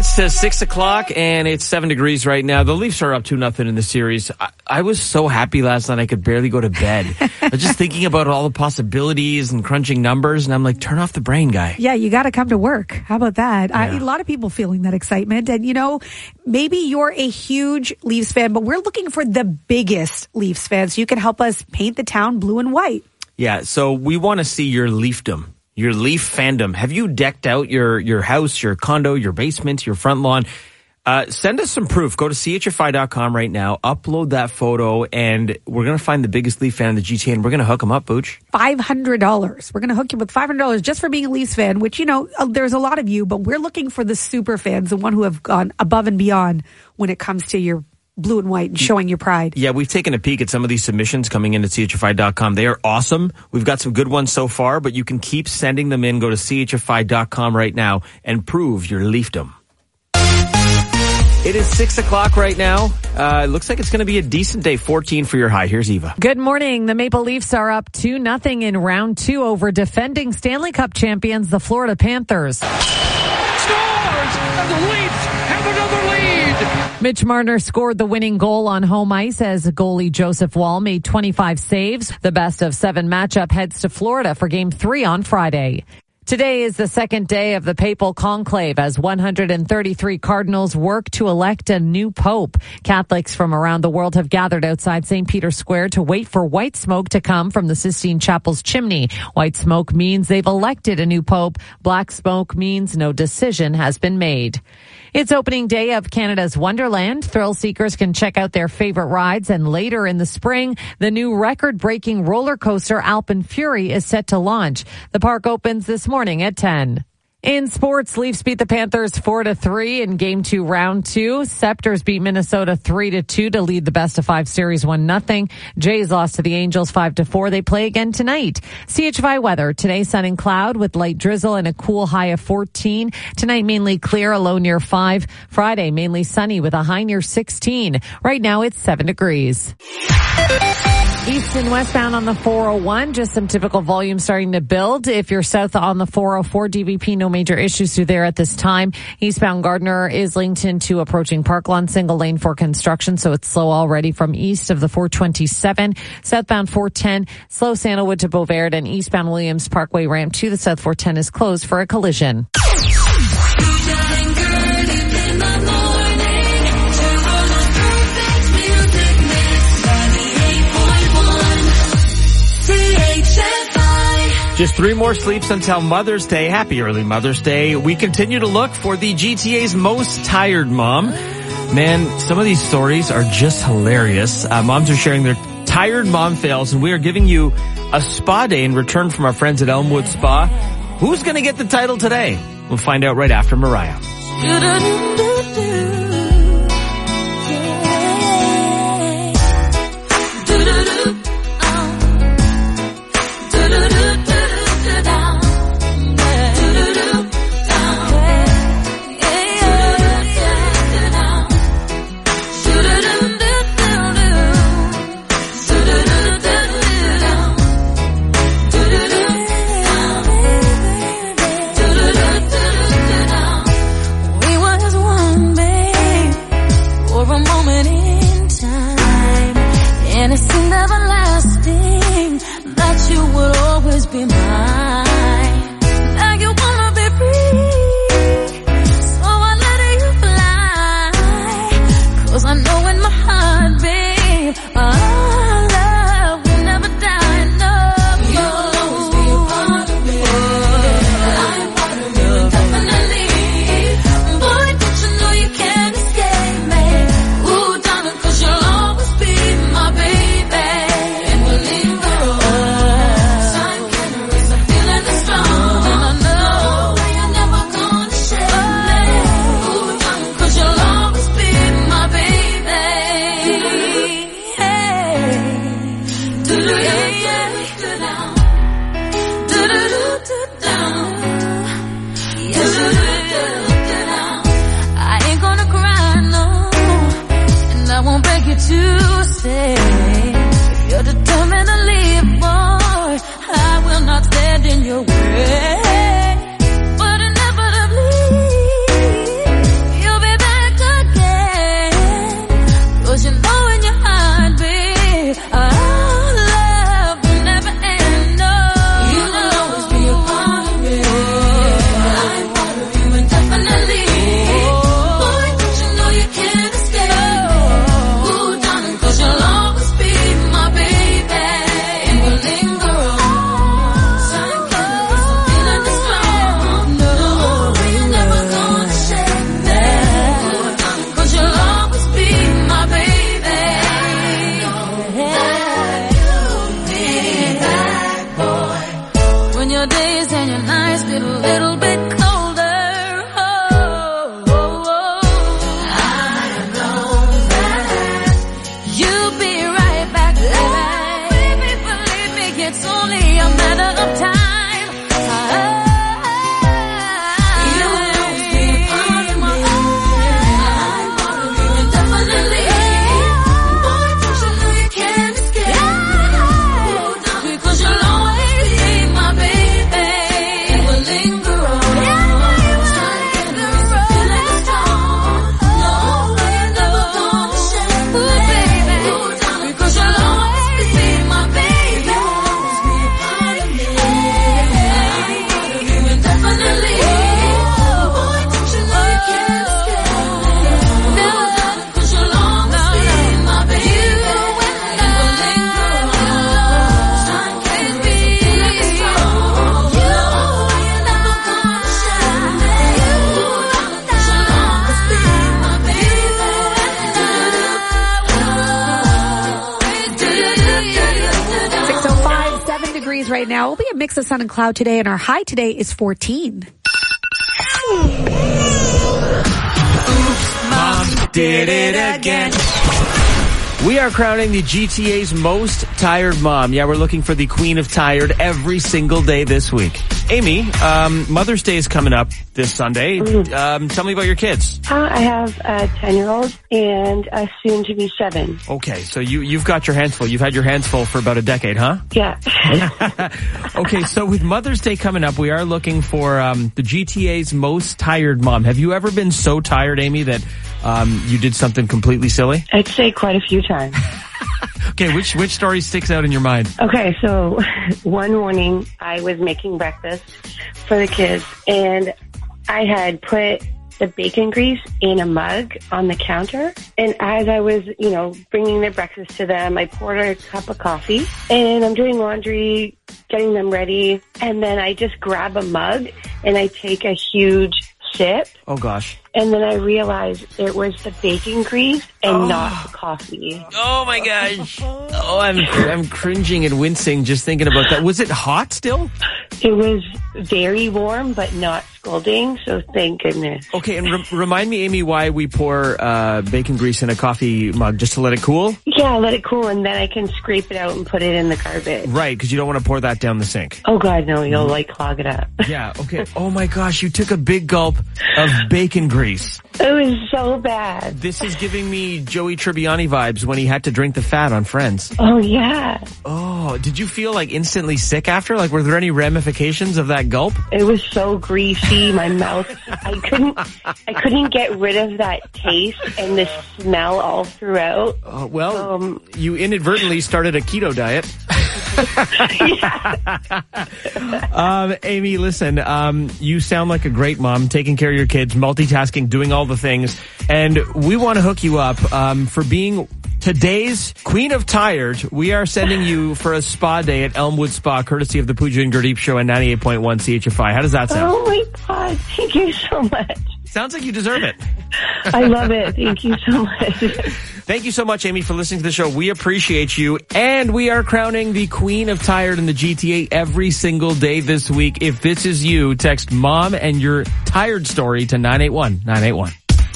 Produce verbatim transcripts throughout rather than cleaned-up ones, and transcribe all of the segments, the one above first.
minutes to six o'clock, and it's seven degrees right now. The Leafs are up two nothing in the series. I, I was so happy last night I could barely go to bed. I was just thinking about all the possibilities and crunching numbers, and I'm like, turn off the brain, guy. Yeah, you got to come to work. How about that? Yeah. I, a lot of people feeling that excitement. And, you know, maybe you're a huge Leafs fan, but we're looking for the biggest Leafs fan so you can help us paint the town blue and white. Yeah, so we want to see your Leafdom. Your Leaf fandom. Have you decked out your, your house, your condo, your basement, your front lawn? Uh, send us some proof. Go to C H F I dot com right now. Upload that photo, and we're going to find the biggest Leaf fan in the G T A, and we're going to hook him up, Booch. five hundred dollars. We're going to hook you with five hundred dollars just for being a Leafs fan, which, you know, uh, there's a lot of you, but we're looking for the super fans, the one who have gone above and beyond when it comes to your blue and white and showing your pride. Yeah, we've taken a peek at some of these submissions coming in at C H F I dot com. They are awesome. We've got some good ones so far, but you can keep sending them in. Go to C H F I dot com right now and prove your Leafdom. It is six o'clock right now. Uh, it looks like it's going to be a decent day. fourteen for your high. Here's Eva. Good morning. The Maple Leafs are up two nothing in round two over defending Stanley Cup champions, the Florida Panthers. Scores! And the Leafs have another lead! Mitch Marner scored the winning goal on home ice as goalie Joseph Woll made twenty-five saves. The best of seven matchup heads to Florida for game three on Friday. Today is the second day of the papal conclave as one hundred thirty-three cardinals work to elect a new pope. Catholics from around the world have gathered outside Saint Peter's Square to wait for white smoke to come from the Sistine Chapel's chimney. White smoke means they've elected a new pope. Black smoke means no decision has been made. It's opening day of Canada's Wonderland. Thrill seekers can check out their favorite rides, and later in the spring, the new record-breaking roller coaster Alpine Fury is set to launch. The park opens this morning at ten. In sports, Leafs beat the Panthers four to three in game two, round two. Scepters beat Minnesota three to two to lead the best of five series one nothing. Jays lost to the Angels five to four. They play again tonight. C H F I weather. Today, sun and cloud with light drizzle and a cool high of fourteen. Tonight, mainly clear, a low near five. Friday, mainly sunny with a high near sixteen. Right now, it's seven degrees. East and westbound on the four oh one, just some typical volume starting to build. If you're south on the four oh four D V P, no major issues through there at this time. Eastbound Gardner, Islington to approaching Parkland, single lane for construction, so it's slow already from east of the four twenty-seven. Southbound four ten, slow Sandalwood to Beauvert, and eastbound Williams Parkway ramp to the South four ten is closed for a collision. Just three more sleeps until Mother's Day. Happy early Mother's Day. We continue to look for the G T A's most tired mom. Man, some of these stories are just hilarious. Uh, moms are sharing their tired mom fails, and we are giving you a spa day in return from our friends at Elmwood Spa. Who's going to get the title today? We'll find out right after Mariah. enough time. Right now, it'll be a mix of sun and cloud today, and our high today is fourteen. Mom did it again. We are crowning the G T A's most tired mom. Yeah, we're looking for the queen of tired every single day this week. Amy, um, Mother's Day is coming up this Sunday. Um, tell me about your kids. Uh, I have a ten-year-old and a soon-to-be seven. Okay, so you, you've got your hands full. You've had your hands full for about a decade, huh? Yeah. Okay, so with Mother's Day coming up, we are looking for um, the G T A's most tired mom. Have you ever been so tired, Amy, that um, you did something completely silly? I'd say quite a few times. Okay, which which story sticks out in your mind? Okay, so one morning I was making breakfast for the kids, and I had put the bacon grease in a mug on the counter. And as I was, you know, bringing their breakfast to them, I poured a cup of coffee, and I'm doing laundry, getting them ready, and then I just grab a mug and I take a huge sip. Oh, gosh. And then I realized it was the bacon grease and Oh. not the coffee. Oh, my gosh. Oh, I'm I'm cringing and wincing just thinking about that. Was it hot still? It was very warm, but not scalding, so thank goodness. Okay, and re- remind me, Amy, why we pour uh, bacon grease in a coffee mug, just to let it cool? Yeah, let it cool, and then I can scrape it out and put it in the garbage. Right, because you don't want to pour that down the sink. Oh, God, no, you'll, like, clog it up. Yeah, okay. Oh, my gosh, you took a big gulp of bacon grease. It was so bad. This is giving me Joey Tribbiani vibes when he had to drink the fat on Friends. Oh, yeah. Oh, did you feel like instantly sick after? Like, were there any ramifications of that gulp? It was so greasy, my mouth. I couldn't, I couldn't get rid of that taste and the smell all throughout. Oh, well, Um, you inadvertently started a keto diet. um, Amy, listen, um, you sound like a great mom, taking care of your kids, multitasking, doing all the things. And we want to hook you up um, for being today's Queen of Tired. We are sending you for a spa day at Elmwood Spa, courtesy of the Pooja and Gurdeep Show and ninety-eight point one C H F I. How does that sound? Oh, my God. Thank you so much. Sounds like you deserve it. I love it. Thank you so much. Thank you so much, Amy, for listening to the show. We appreciate you. And we are crowning the Queen of Tired in the G T A every single day this week. If this is you, text mom and your tired story to nine eight one nine eight one.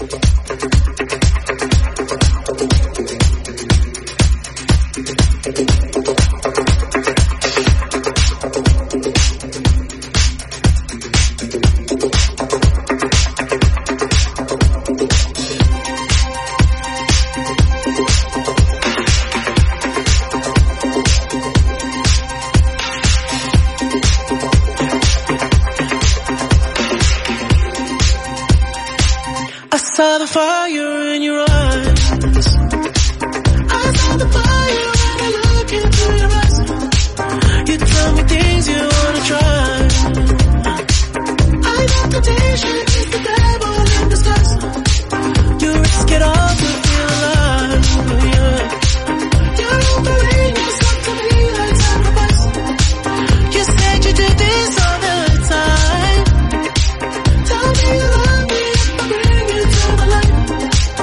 I saw the fire in your eyes. I saw the fire when I look into your eyes. You tell me things you wanna try. I know temptation is the devil in disguise. You risk it all to feel alive. Yeah. You're offering yourself to me like sacrifice. You said you did this all the time. Tell me you love me if I bring you to my life.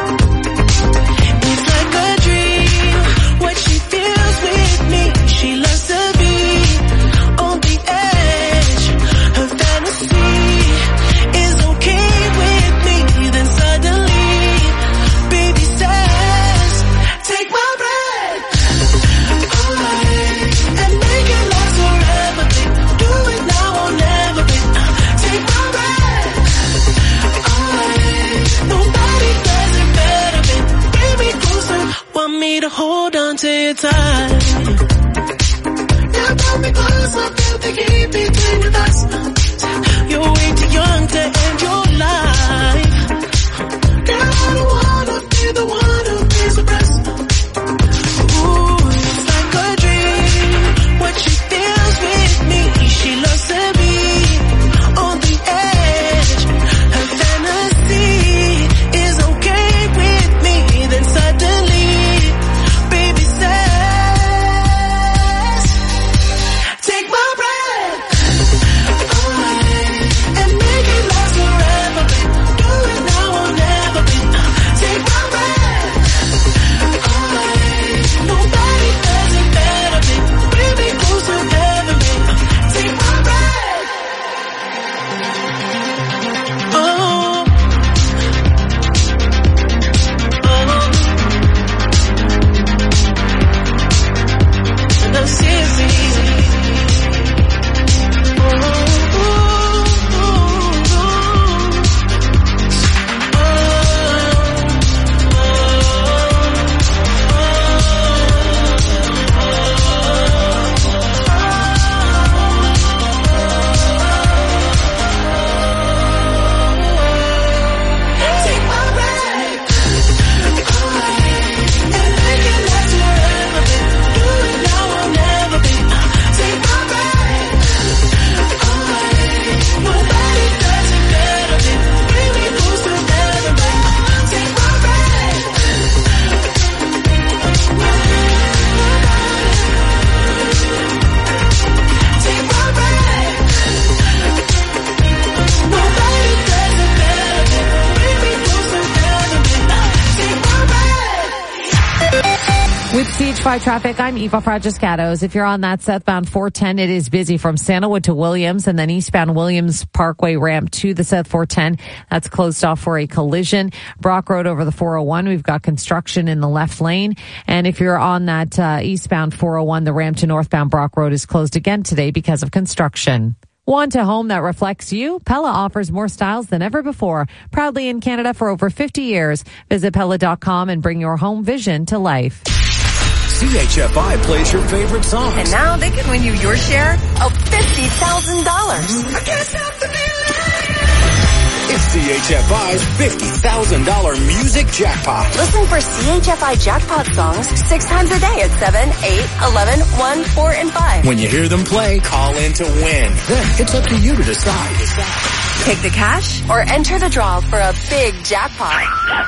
Five traffic. I'm Eva Fragiscatos. If you're on that southbound four ten, it is busy from Sandalwood to Williams and then eastbound Williams Parkway ramp to the South four ten. That's closed off for a collision. Brock Road over the four oh one. We've got construction in the left lane. And if you're on that uh, eastbound four oh one, the ramp to northbound Brock Road is closed again today because of construction. Want a home that reflects you? Pella offers more styles than ever before. Proudly in Canada for over fifty years. Visit Pella dot com and bring your home vision to life. C H F I plays your favorite songs. And now they can win you your share of fifty thousand dollars. I can't stop the It's C H F I's fifty thousand dollars music jackpot. Listen for C H F I jackpot songs six times a day at seven, eight, eleven, one, four, and five. When you hear them play, call in to win. Then it's up to you to decide. Take the cash or enter the draw for a big jackpot.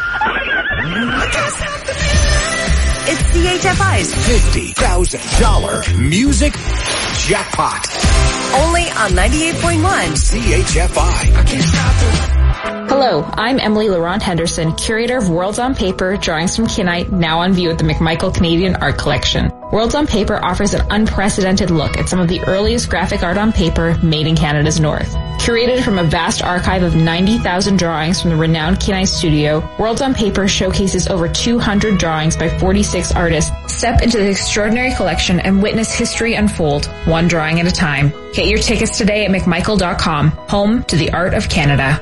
It's C H F I's fifty thousand dollars music jackpot. Only on ninety-eight point one C H F I. I can't stop it. Hello, I'm Emily Laurent Henderson, curator of Worlds on Paper, Drawings from Kenite, now on view at the McMichael Canadian Art Collection. Worlds on Paper offers an unprecedented look at some of the earliest graphic art on paper made in Canada's North. Curated from a vast archive of ninety thousand drawings from the renowned Kenite studio, Worlds on Paper showcases over two hundred drawings by forty-six artists. Step into the extraordinary collection and witness history unfold, one drawing at a time. Get your tickets today at McMichael dot com, home to the art of Canada.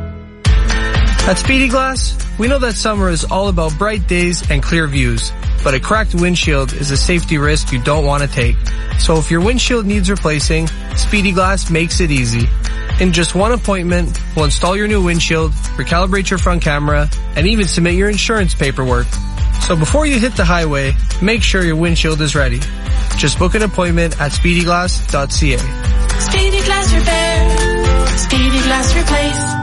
At Speedy Glass, we know that summer is all about bright days and clear views, but a cracked windshield is a safety risk you don't want to take. So if your windshield needs replacing, Speedy Glass makes it easy. In just one appointment, we'll install your new windshield, recalibrate your front camera, and even submit your insurance paperwork. So before you hit the highway, make sure your windshield is ready. Just book an appointment at speedy glass dot c a. Speedy Glass Repair. Speedy Glass Replace.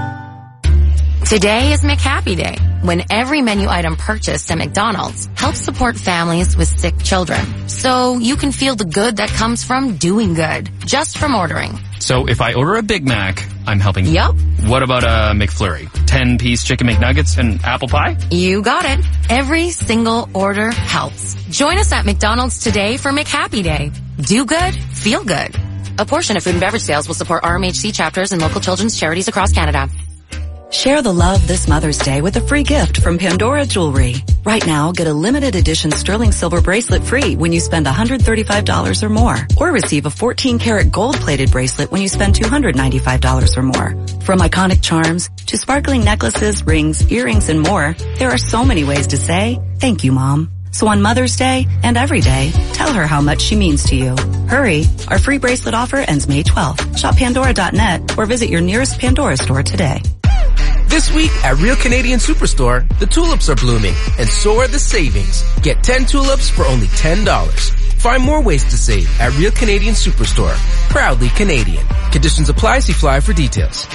Today is McHappy Day, when every menu item purchased at McDonald's helps support families with sick children. So you can feel the good that comes from doing good, just from ordering. So if I order a Big Mac, I'm helping. Yup. What about a McFlurry? ten-piece chicken McNuggets and apple pie? You got it. Every single order helps. Join us at McDonald's today for McHappy Day. Do good, feel good. A portion of food and beverage sales will support R M H C chapters and local children's charities across Canada. Share the love this Mother's Day with a free gift from Pandora Jewelry. Right now, get a limited edition sterling silver bracelet free when you spend one hundred thirty-five dollars or more. Or receive a fourteen karat gold plated bracelet when you spend two hundred ninety-five dollars or more. From iconic charms to sparkling necklaces, rings, earrings, and more, there are so many ways to say, thank you, Mom. So on Mother's Day and every day, tell her how much she means to you. Hurry, our free bracelet offer ends May twelfth. Shop Pandora dot net or visit your nearest Pandora store today. This week at Real Canadian Superstore, the tulips are blooming, and so are the savings. Get ten tulips for only ten dollars. Find more ways to save at Real Canadian Superstore. Proudly Canadian. Conditions apply. See flyer for details.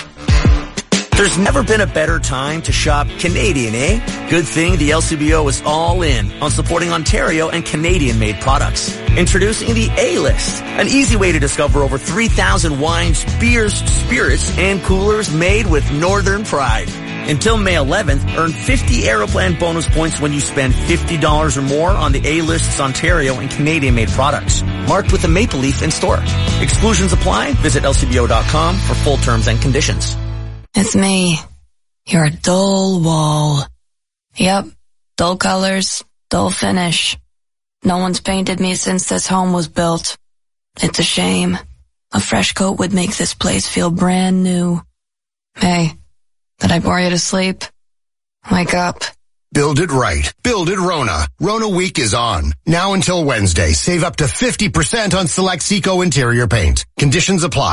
There's never been a better time to shop Canadian, eh? Good thing the L C B O is all in on supporting Ontario and Canadian-made products. Introducing the A-List, an easy way to discover over three thousand wines, beers, spirits, and coolers made with Northern pride. Until May eleventh, earn fifty Aeroplan bonus points when you spend fifty dollars or more on the A-List's Ontario and Canadian-made products, marked with a maple leaf in store. Exclusions apply. Visit L C B O dot com for full terms and conditions. It's me, your dull wall. Yep, dull colors, dull finish. No one's painted me since this home was built. It's a shame. A fresh coat would make this place feel brand new. Hey, did I bore you to sleep? Wake up. Build it right. Build it Rona. Rona Week is on. Now until Wednesday, save up to fifty percent on select Seco interior paint. Conditions apply.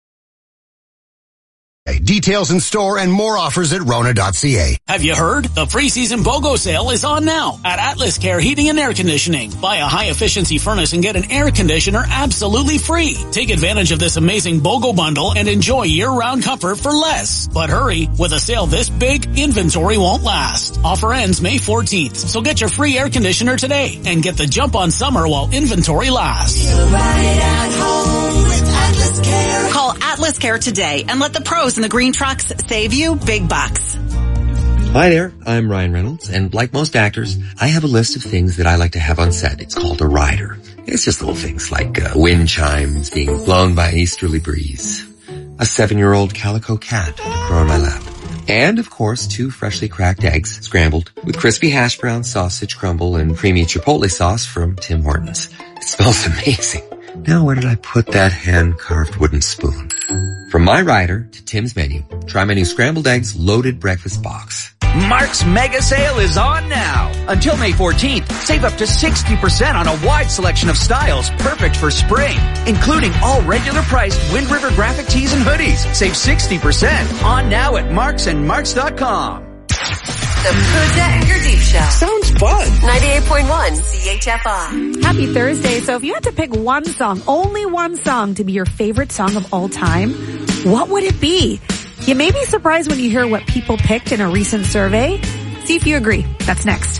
Details in store and more offers at Rona dot c a. Have you heard? The preseason BOGO sale is on now at Atlas Care Heating and Air Conditioning. Buy a high-efficiency furnace and get an air conditioner absolutely free. Take advantage of this amazing BOGO bundle and enjoy year-round comfort for less. But hurry, with a sale this big, inventory won't last. Offer ends May fourteenth, so get your free air conditioner today and get the jump on summer while inventory lasts. Feel right at home with Atlas Care. Call Atlas Care today and let the pros in the green trucks save you big bucks. Hi there, I'm Ryan Reynolds, and like most actors, I have a list of things that I like to have on set. It's called a rider. It's just little things like uh, wind chimes being blown by an easterly breeze, a seven-year-old calico cat to crow on my lap, and, of course, two freshly cracked eggs scrambled with crispy hash brown sausage crumble and creamy chipotle sauce from Tim Hortons. It smells amazing. Now where did I put that hand-carved wooden spoon? From my rider to Tim's menu, try my new scrambled eggs loaded breakfast box. Mark's mega sale is on now. Until May fourteenth, save up to sixty percent on a wide selection of styles perfect for spring, including all regular priced Wind River graphic tees and hoodies. Save sixty percent on now at Marks and Marks dot com. The Pooja and Gurdeep Show. Sounds fun. ninety-eight point one C H F I. Happy Thursday. So if you had to pick one song, only one song to be your favorite song of all time, what would it be? You may be surprised when you hear what people picked in a recent survey. See if you agree. That's next.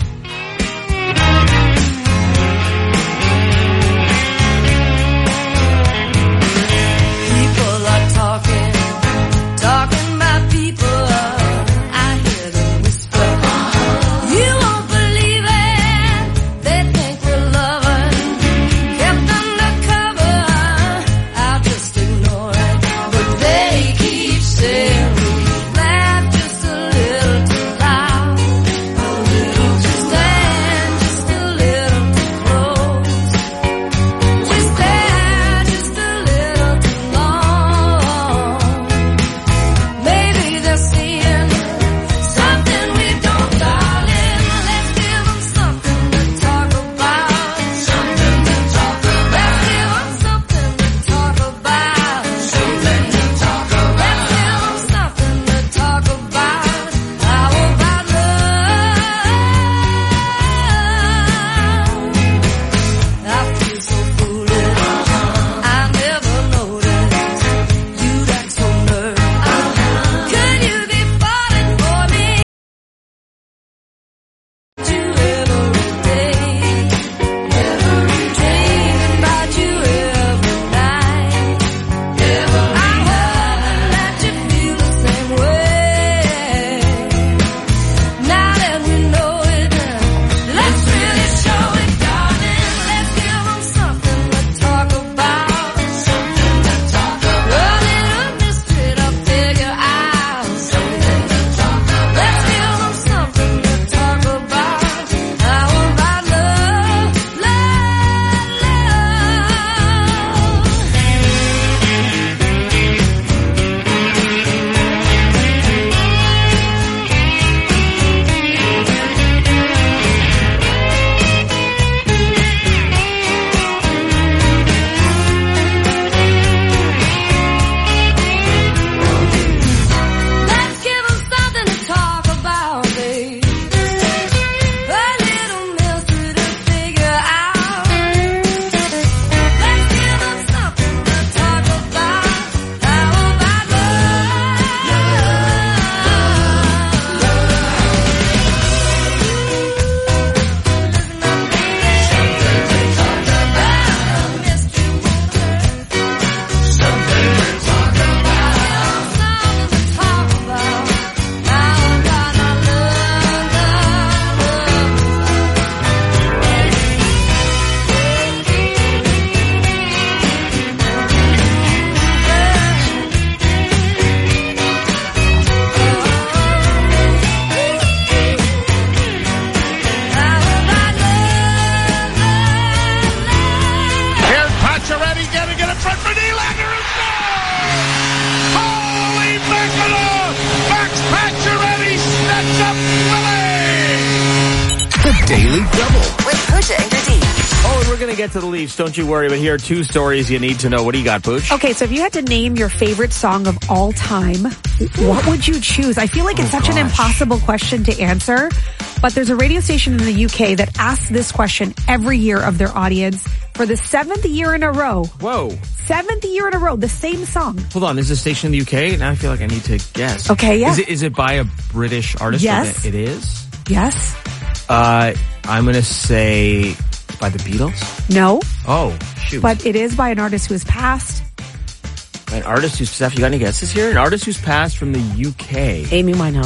People are talking, talking about people. I hear them whisper. You won't believe it. They think we're lovers, kept undercover. I'll just ignore it, but they keep saying. Daily Double with Pooja and Gurdeep. Oh, and we're going to get to the Leafs. Don't you worry. But here are two stories you need to know. What do you got, Pooch? Okay, so if you had to name your favorite song of all time, what would you choose? I feel like it's oh, such gosh. an impossible question to answer. But there's a radio station in the U K that asks this question every year of their audience for the seventh year in a row. Whoa. Seventh year in a row, the same song. Hold on, is this station in the U K? Now I feel like I need to guess. Okay, yeah. Is it, is it by a British artist? Yes. It is? Yes. Uh, I'm going to say by the Beatles? No. Oh, shoot. But it is by an artist who has passed. An artist who's, Steph, you got any guesses here? An artist who's passed from the U K. Amy Winehouse.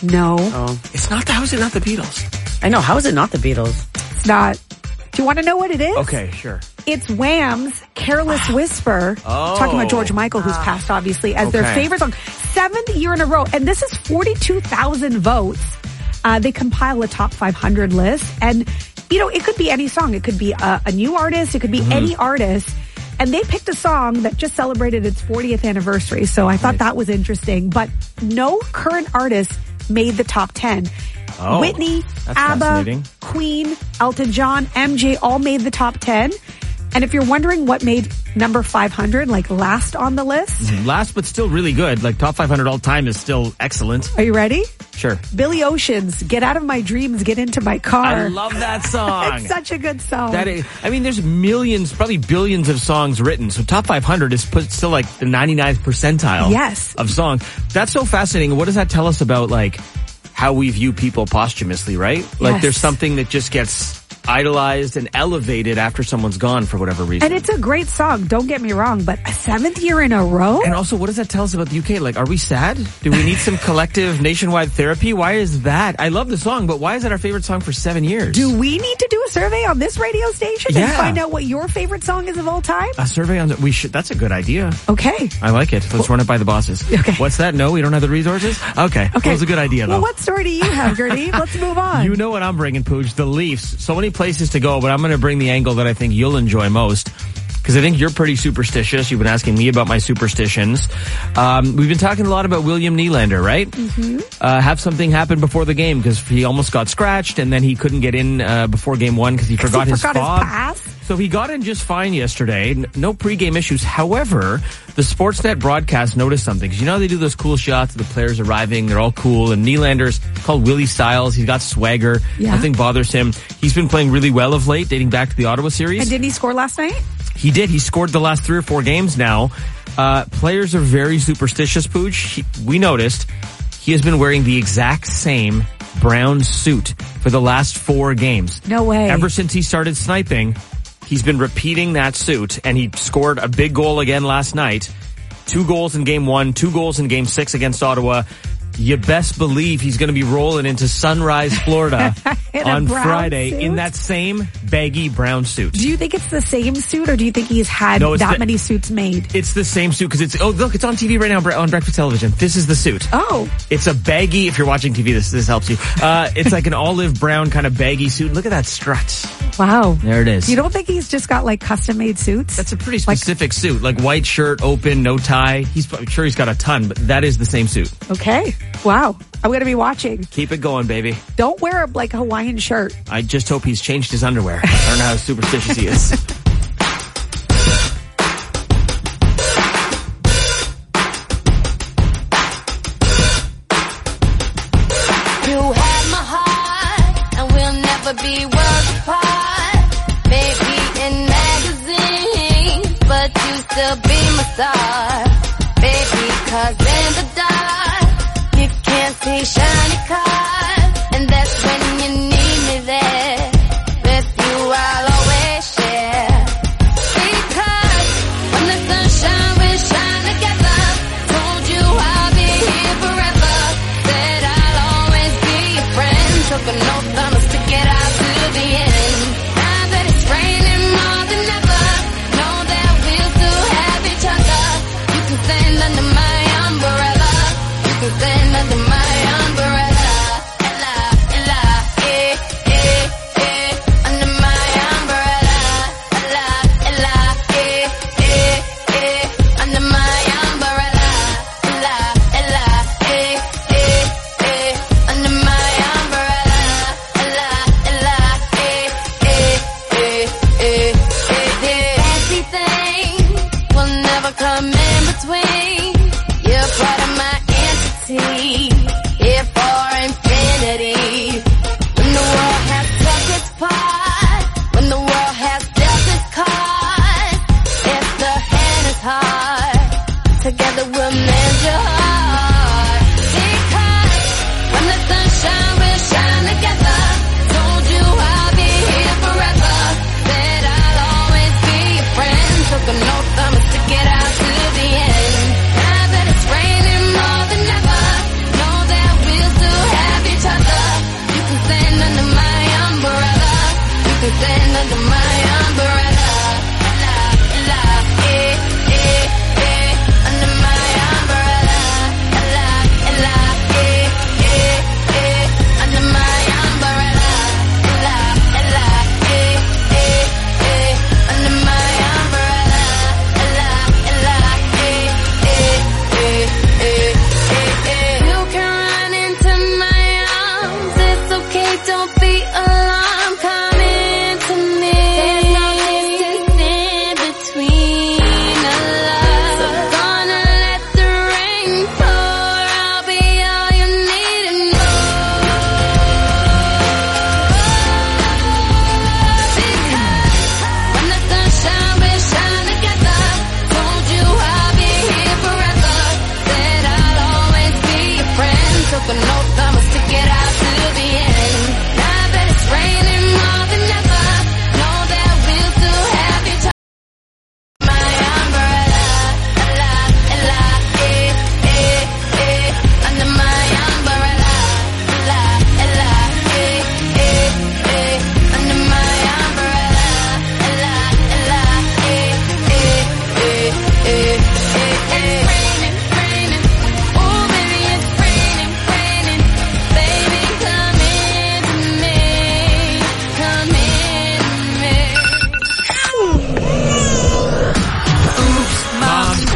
No. Oh. It's not the, how is it not the Beatles? I know. How is it not the Beatles? It's not. Do you want to know what it is? Okay, sure. It's Wham's Careless Whisper. Oh. Talking about George Michael, who's passed, obviously, as their Okay. favorite song. Seventh year in a row. And this is forty-two thousand votes. Uh, they compile a top five hundred list. And, you know, it could be any song. It could be a, a new artist. It could be Mm-hmm. any artist. And they picked a song that just celebrated its fortieth anniversary. So I thought Right. that was interesting. But no current artist made the top ten. Oh, Whitney, that's ABBA, fascinating. Queen, Elton John, M J all made the top ten. And if you're wondering what made number five hundred, like last on the list, Last, but still really good. Like top five hundred all time is still excellent. are you ready? Sure. Billy Ocean's Get Out of My Dreams, Get Into My Car. I love that song. It's such a good song. That is, I mean, there's millions, probably billions of songs written. So top five hundred is put still like the ninety-ninth percentile Yes. of songs. That's so fascinating. What does that tell us about like how we view people posthumously, right? Like Yes. there's something that just gets idolized and elevated after someone's gone for whatever reason. And it's a great song, don't get me wrong, but a seventh year in a row? And also, what does that tell us about the U K? Like, are we sad? Do we need some collective nationwide therapy? Why is that? I love the song, but why is that our favorite song for seven years? Do we need to do a survey on this radio station and Yeah. find out what your favorite song is of all time? A survey on the, we should, that's a good idea. Okay. I like it. Let's run it by the bosses. Okay. What's that? No, we don't have the resources? Okay. Okay. That was a good idea, though. Well, what story do you have, Gertie? Let's move on. You know what I'm bringing, Pooch. The Leafs. So many places to go, but I'm going to bring the angle that I think you'll enjoy most. Because I think you're pretty superstitious. You've been asking me about my superstitions. Um, we've been talking a lot about William Nylander, right? Mm-hmm. Uh, have something happen before the game because he almost got scratched and then he couldn't get in uh, before game one because he forgot he his forgot his fob. pass? So he got in just fine yesterday. N- No pregame issues. However, the Sportsnet broadcast noticed something. Because you know how they do those cool shots of the players arriving. They're all cool. And Nylander's called Willie Styles. He's got swagger. Yeah. Nothing bothers him. He's been playing really well of late, dating back to the Ottawa series. And didn't he score last night? He did. He scored the last three or four games now. Uh, players are very superstitious, Pooch. He, we noticed he has been wearing the exact same brown suit for the last four games. No way. Ever since he started sniping, he's been repeating that suit, and he scored a big goal again last night. Two goals in game one, two goals in game six against Ottawa. You best believe he's going to be rolling into Sunrise, Florida In a on brown Friday suit? in that same baggy brown suit. Do you think it's the same suit, or do you think he's had No, it's that the- many suits made? It's the same suit because it's, oh, look, it's on T V right now on breakfast television. This is the suit. Oh. It's a baggy, if you're watching T V, this, this helps you. Uh, it's like an olive brown kind of baggy suit. Look at that strut. Wow. There it is. You don't think he's just got like custom made suits? That's a pretty specific suit, like white shirt, open, no tie. He's I'm sure he's got a ton, but that is the same suit. Okay. Wow. I'm going to be watching. Keep it going, baby. Don't wear a like Hawaiian shirt. I just hope he's changed his underwear. I don't know how superstitious he is. You had my heart, and we'll never be worlds apart. Maybe in magazines, but you still be my star. Baby, 'cause in the dark, you can't see shiny cars, and that's when you need me there. With you, I'll always share. Because when the sunshine will shine together, told you I'll be here forever. Said I'll always be your friend. Took an oath, I'ma stick it out to the end. Now that it's raining more than ever, know that we'll still have each other. You can stand under my umbrella. You can stand under my umbrella. Ella, Ella, eh, eh, eh, under my umbrella. Ella, Ella, eh, eh, eh, under my umbrella. Ella, Ella, eh, eh, eh, under my umbrella. Ella, Ella, eh, eh, eh, eh, eh, eh. Fancy things will never come in between. You're part of my entity, here for infinity. When the world has took its part, when the world has dealt its cards, if the hand is hard, together we'll mend your heart. Because when the sunshine will shine together, told you I'll be here forever. Said I'll always be your friend. Took an oath, I'ma stick it out to the end.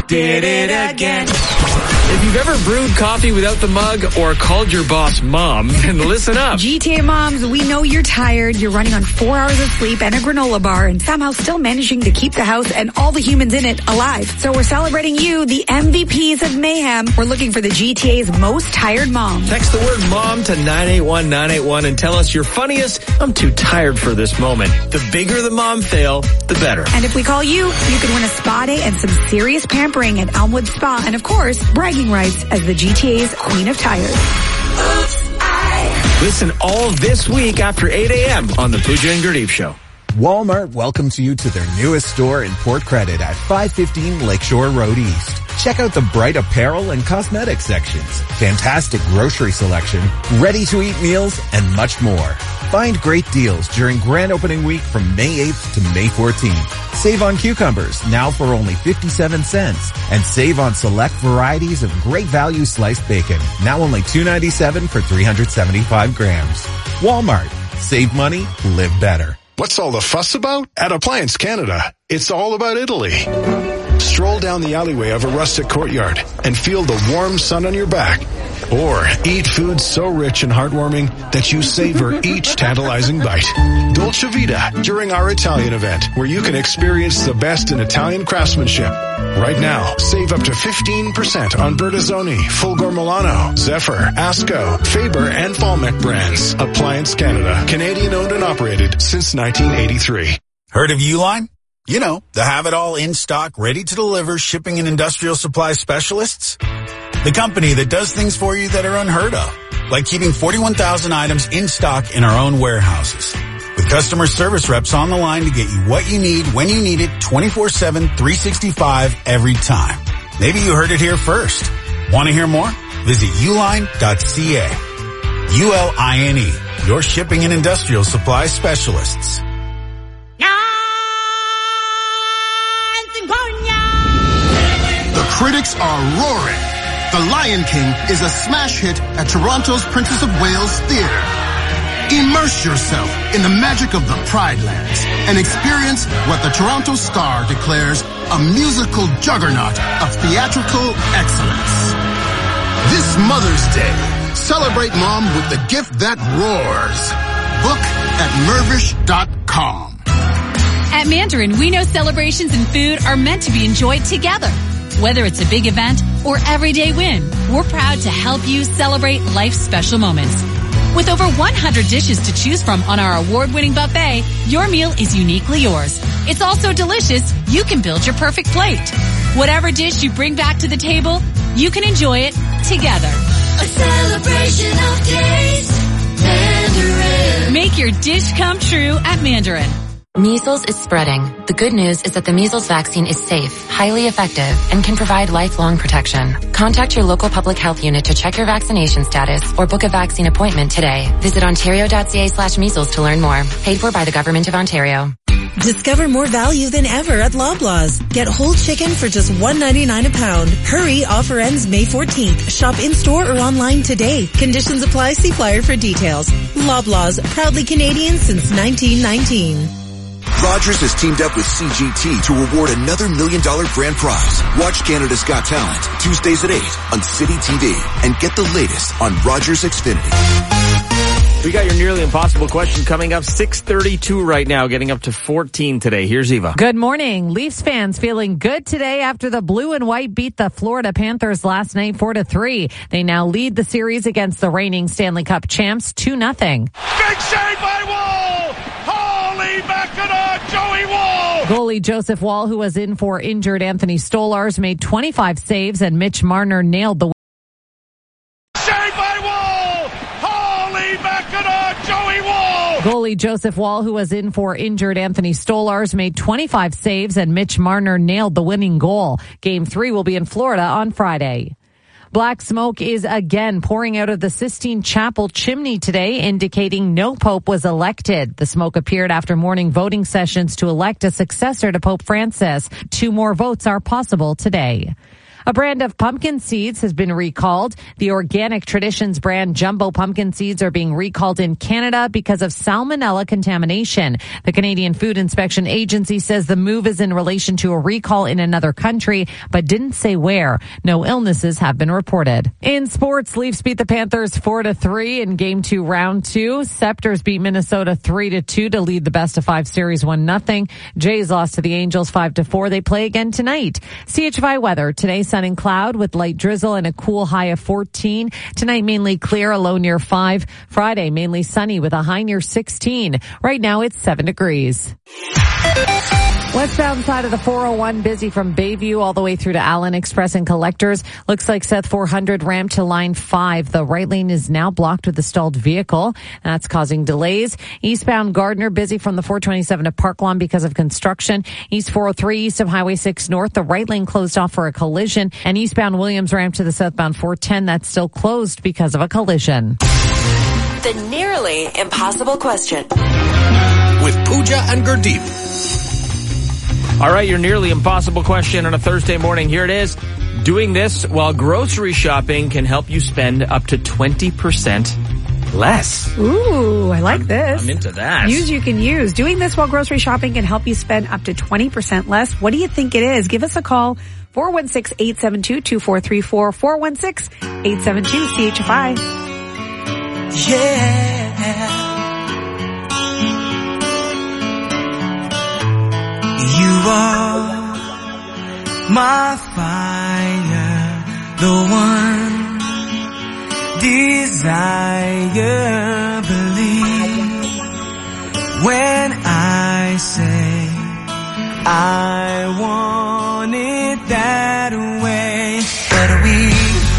did it again. If you've ever brewed coffee without the mug or called your boss mom, then listen up. G T A moms, we know you're tired. You're running on four hours of sleep and a granola bar and somehow still managing to keep the house and all the humans in it alive. So we're celebrating you, the M V Ps of mayhem. We're looking for the G T A's most tired mom. Text the word mom to nine eight one nine eight one and tell us your funniest, I'm too tired for this moment. The bigger the mom fail, the better. And if we call you, you can win a spa day and some serious pampering at Elmwood Spa. And of course, bragging rights as the G T A's Queen of Tired. Listen all this week after eight a.m. on the Pooja and Gurdeep Show. Walmart welcomes you to their newest store in Port Credit at five fifteen Lakeshore Road East. Check out the bright apparel and cosmetic sections, fantastic grocery selection, ready-to-eat meals, and much more. Find great deals during grand opening week from May eighth to May fourteenth. Save on cucumbers, now for only fifty-seven cents. And save on select varieties of great value sliced bacon, now only two ninety-seven for three hundred seventy-five grams. Walmart. Save money, live better. What's all the fuss about? At Appliance Canada, it's all about Italy. Stroll down the alleyway of a rustic courtyard and feel the warm sun on your back. Or eat food so rich and heartwarming that you savor each tantalizing bite. Dolce Vita during our Italian event, where you can experience the best in Italian craftsmanship. Right now, save up to fifteen percent on Bertazzoni, Fulgor Milano, Zephyr, Asco, Faber, and Falmec brands. Appliance Canada, Canadian owned and operated since nineteen eighty-three. Heard of Uline? You know, the have-it-all in-stock, ready-to-deliver shipping and industrial supply specialists. The company that does things for you that are unheard of, like keeping forty-one thousand items in stock in our own warehouses. With customer service reps on the line to get you what you need when you need it twenty-four seven, three sixty-five every time. Maybe you heard it here first. Want to hear more? Visit uline dot c a. U L I N E, your shipping and industrial supply specialists. The critics are roaring. The Lion King is a smash hit at Toronto's Princess of Wales Theatre. Immerse yourself in the magic of the Pride Lands and experience what the Toronto Star declares a musical juggernaut of theatrical excellence. This Mother's Day, celebrate mom with the gift that roars. Book at mervish dot com. At Mandarin, we know celebrations and food are meant to be enjoyed together. Whether it's a big event or everyday win, we're proud to help you celebrate life's special moments. With over one hundred dishes to choose from on our award-winning buffet, your meal is uniquely yours. It's also delicious. You can build your perfect plate. Whatever dish you bring back to the table, you can enjoy it together. A celebration of taste. Mandarin. Make your dish come true at Mandarin. Measles is spreading. The good news is that the measles vaccine is safe, highly effective, and can provide lifelong protection. Contact your local public health unit to check your vaccination status or book a vaccine appointment today. Visit ontario.ca slash measles to learn more. Paid for by the Government of Ontario. Discover more value than ever at Loblaws. Get whole chicken for just one ninety-nine a pound. Hurry, offer ends May fourteenth. Shop in-store or online today. Conditions apply. See flyer for details. Loblaws, proudly Canadian since nineteen nineteen. Rogers has teamed up with C G T to award another million dollar grand prize. Watch Canada's Got Talent Tuesdays at eight on City T V and get the latest on Rogers Xfinity. We got your nearly impossible question coming up six thirty-two right now, getting up to fourteen today. Here's Eva. Good morning. Leafs fans feeling good today after the blue and white beat the Florida Panthers last night four to three. They now lead the series against the reigning Stanley Cup champs two nothing. Big save by Wall! Holy Mackinac, Joey Wall! Goalie Joseph Wall, who was in for injured Anthony Stolarz, made twenty-five saves, and Mitch Marner nailed the Save by Wall! Holy Mackinac, Joey Wall! Goalie Joseph Wall, who was in for injured Anthony Stolarz, made twenty-five saves, and Mitch Marner nailed the winning goal. Game three will be in Florida on Friday. Black smoke is again pouring out of the Sistine Chapel chimney today, indicating no pope was elected. The smoke appeared after morning voting sessions to elect a successor to Pope Francis. Two more votes are possible today. A brand of pumpkin seeds has been recalled. The Organic Traditions brand jumbo pumpkin seeds are being recalled in Canada because of salmonella contamination. The Canadian Food Inspection Agency says the move is in relation to a recall in another country, but didn't say where. No illnesses have been reported. In sports, Leafs beat the Panthers four to three in game two, round two. Scepters beat Minnesota three to two to lead the best of five series one nothing. Jays lost to the Angels five to four. They play again tonight. C H F I weather. Today, sun and cloud with light drizzle and a cool high of fourteen. Tonight, mainly clear, a low near five. Friday, mainly sunny with a high near sixteen. Right now, it's seven degrees. Westbound side of the four oh one busy from Bayview all the way through to Allen Express and Collectors. Looks like Seth four hundred ramp to line five. The right lane is now blocked with a stalled vehicle. That's causing delays. Eastbound Gardner busy from the four twenty-seven to Park Lawn because of construction. East four oh three east of Highway six North. The right lane closed off for a collision. And eastbound Williams ramp to the southbound four ten. That's still closed because of a collision. The nearly impossible question. With Pooja and Gurdeep. All right, your nearly impossible question on a Thursday morning. Here it is. Doing this while grocery shopping can help you spend up to twenty percent less. Ooh, I like this. I'm into that. Use you can use. Doing this while grocery shopping can help you spend up to twenty percent less. What do you think it is? Give us a call. four one six, eight seven two, two four three four. four one six, eight seven two, C H F I. Yeah. You are my fire, the one desire. Believe when I say I want it that way. But we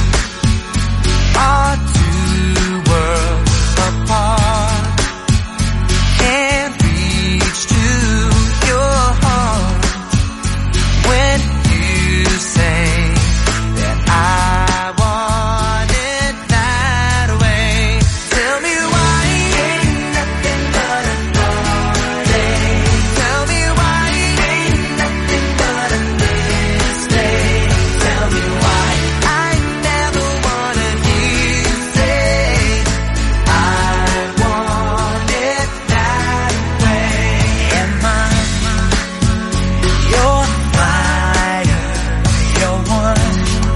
are two worlds apart. Can't reach to your heart when you say that I want it that way. Tell me why ain't nothing but a heartache. Tell me why ain't nothing but a mistake. Tell me why I never wanna hear you say I want it that way. Am I your fire, your one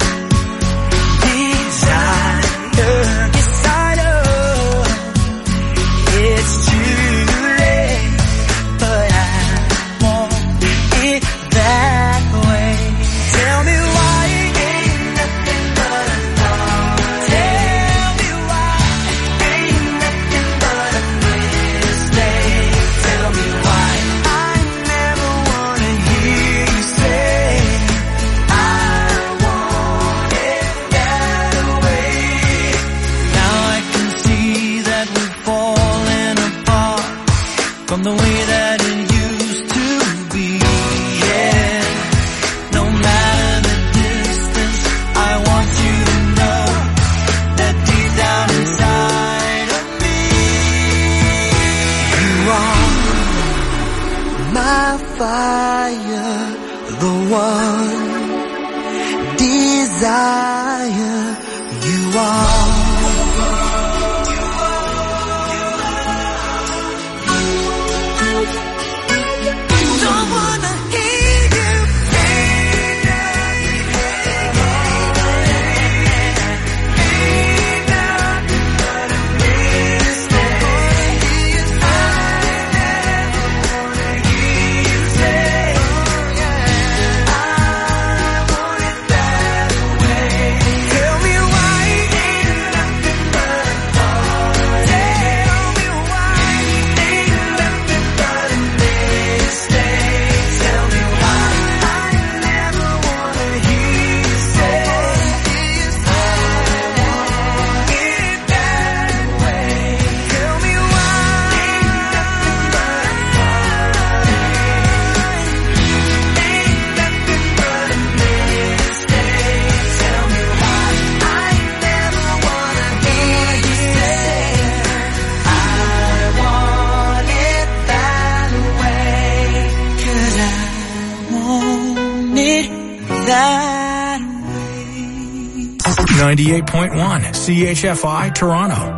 desire? Yes, I know it's too late, but I want it that way. Tell me why ain't nothing but a thought. Tell me why ain't nothing but a mistake. Tell me why I never wanna hear you say I want it that way. Now I can see that we've fallen apart from the way that it used to be. Yeah, no matter the distance, I want you to know that deep down inside of me, you are my fire, the one desire. You are. Don't wanna hear you Tell me why ain't nothing but a thought. Tell me why ain't nothing but a mistake. Tell me why I never wanna hear you say I want it that way. Tell me why ain't nothing but a thought. Ain't nothing but a mistake. Tell me why I never wanna hear you say I want it that way. 'Cause I want it that way. ninety-eight point one C H F I Toronto.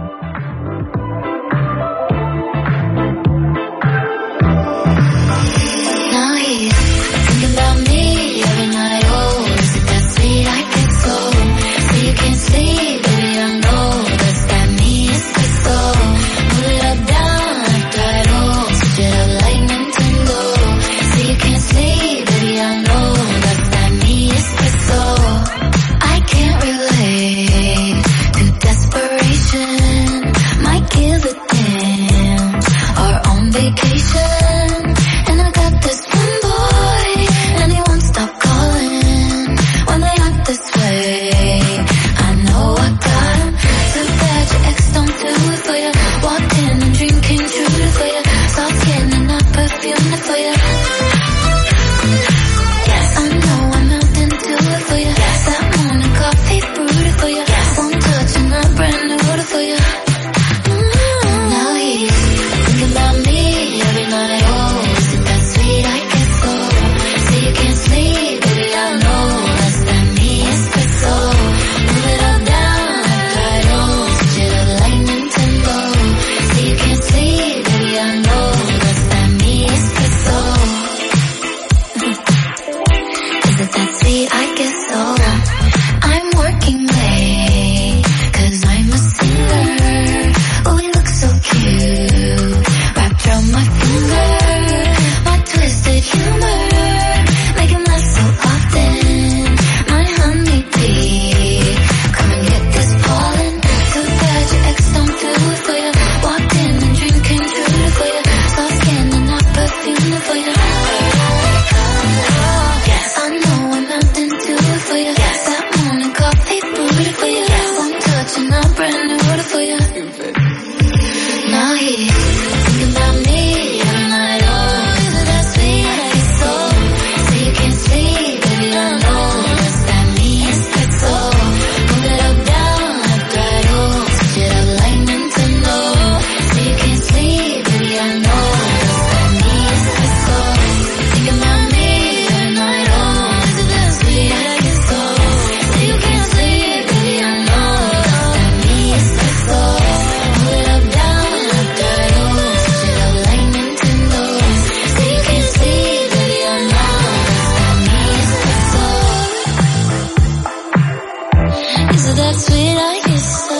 Now he's thinking about me every night. Oh, is it that sweet? I get so. So you can't sleep, baby, I know. That's that me, it's the soul. Move it up, down, left, right, oh. Switch it up like Nintendo. So you can't sleep, baby, I know. That's that me, it's the soul. I can't relate to desperation. Might give a damn. Or on vacation. And I got this one boy, and he won't stop calling when they act this way. I know I got him. Too bad your ex don't do it for you. Walked in and dream came true for you. Soft skin and not perfume for you. Yes, I know I'm not into it for you. That morning coffee brewed for you. Won't touch and not brand new for you. Now he's thinking about me every night. Oh, is it that sweet? I get so. So you can't sleep, baby, I know. That's that me, it's the soul. Move it up, down, left, right, oh. Switch it up like Nintendo. So you can't sleep, baby, I know. That's that me, it's the soul. Is it that sweet? I guess so. I'm working late, cause I'm a singer. Oh, he looks so cute, wrapped around my finger. My twisted humor, make him laugh so often. My honeybee, come and get this pollen. Too bad your ex don't do it for you. Walked in and dream came true for you. Soft skin and not perfume for you. Yes, I know I'm not into it for you. That morning coffee brewed for you. Won't touch and not brand new for you. Now he's thinking about me every night. Oh, is it that sweet? I get so. So you can't sleep, baby, I know. That's that me, it's that soul. Move it up, down, left, right, oh. Switch it up like Nintendo. So you can't sleep, baby, I know. That's that me, it's that soul. Thinking about me every night. Oh, is it that sweet? I get so. So you can't sleep, baby, I know. That's that me, it's that soul. Move it up, down, left, right, oh. Switch it up like Nintendo. So you can't sleep, baby, I know. That's that me, it's that soul. Is it that sweet? I guess so.